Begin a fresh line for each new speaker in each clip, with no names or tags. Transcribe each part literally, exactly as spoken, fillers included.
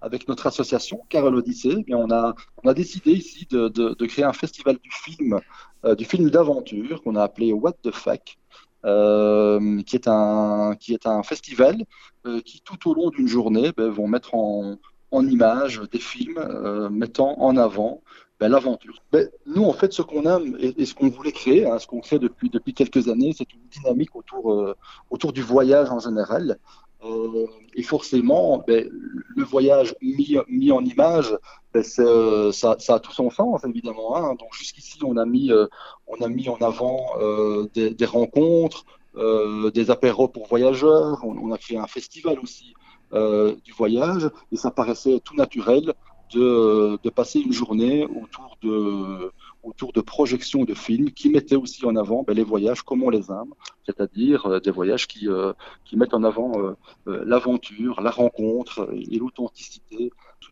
avec notre association Carole Odyssée, eh bien, on a, on a décidé ici de, de- de créer un festival du film, euh, du film d'aventure qu'on a appelé What the Fuck, euh, qui est un, qui est un festival euh, qui, tout au long d'une journée, ben, vont mettre en, en image des films euh, mettant en avant ben, l'aventure. Ben, nous, en fait, ce qu'on aime et, et ce qu'on voulait créer, hein, ce qu'on crée depuis, depuis quelques années, c'est une dynamique autour, euh, autour du voyage en général. Euh, et forcément, ben, le voyage mis, mis en image, ben, c'est, euh, ça, ça a tout son sens, évidemment, hein. Donc jusqu'ici, on a mis, euh, on a mis en avant euh, des, des rencontres, euh, des apéros pour voyageurs. On, on a créé un festival aussi euh, du voyage, et ça paraissait tout naturel de, de passer une journée autour de, autour de projections de films qui mettaient aussi en avant ben, les voyages comme on les aime, c'est-à-dire euh, des voyages qui, euh, qui mettent en avant euh, euh, l'aventure, la rencontre et l'authenticité.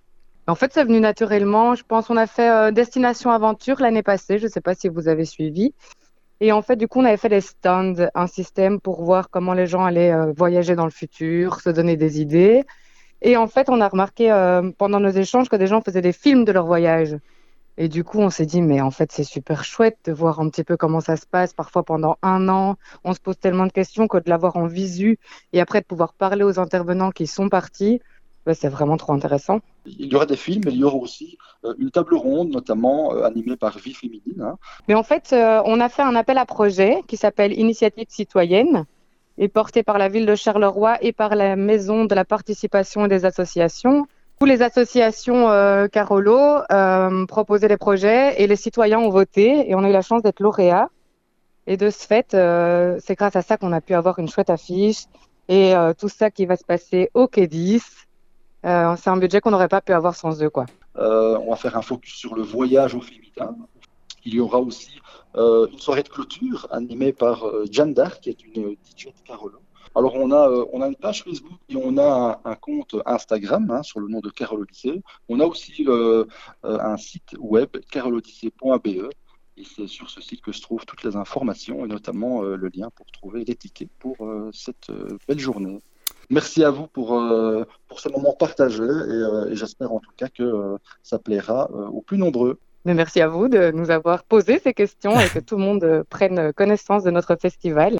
En fait, c'est venu naturellement. Je pense qu'on a fait euh, Destination Aventure l'année passée. Je ne sais pas si vous avez suivi. Et en fait, du coup, on avait fait des stands, un système pour voir comment les gens allaient euh, voyager dans le futur, se donner des idées. Et en fait, on a remarqué euh, pendant nos échanges que des gens faisaient des films de leur voyage. Et du coup, on s'est dit, mais en fait, c'est super chouette de voir un petit peu comment ça se passe. Parfois, pendant un an, on se pose tellement de questions que de l'avoir en visu et après de pouvoir parler aux intervenants qui sont partis, bah, c'est vraiment trop intéressant.
Il y aura des films, mais il y aura aussi euh, une table ronde, notamment euh, animée par Vie Féminine, hein.
Mais en fait, euh, on a fait un appel à projet qui s'appelle Initiative citoyenne et porté par la ville de Charleroi et par la Maison de la participation et des associations. Tous les associations euh, Carolo euh, proposaient des projets et les citoyens ont voté et on a eu la chance d'être lauréat. Et de ce fait, euh, c'est grâce à ça qu'on a pu avoir une chouette affiche et euh, tout ça qui va se passer au Quai dix. Euh, c'est un budget qu'on n'aurait pas pu avoir sans eux, quoi.
Euh, on va faire un focus sur le voyage au féminin. Il y aura aussi euh, une soirée de clôture animée par euh, Jeanne d'Arc, qui est une D J de Carolo. Alors, on a, euh, on a une page Facebook et on a un, un compte Instagram hein, sur le nom de Carole Odyssée. On a aussi euh, euh, un site web, carole odyssée point b e. Et c'est sur ce site que se trouvent toutes les informations et notamment euh, le lien pour trouver les tickets pour euh, cette euh, belle journée. Merci à vous pour, euh, pour ce moment partagé et, euh, et j'espère en tout cas que euh, ça plaira euh, aux plus nombreux.
Mais merci à vous de nous avoir posé ces questions et que tout le monde euh, prenne connaissance de notre festival.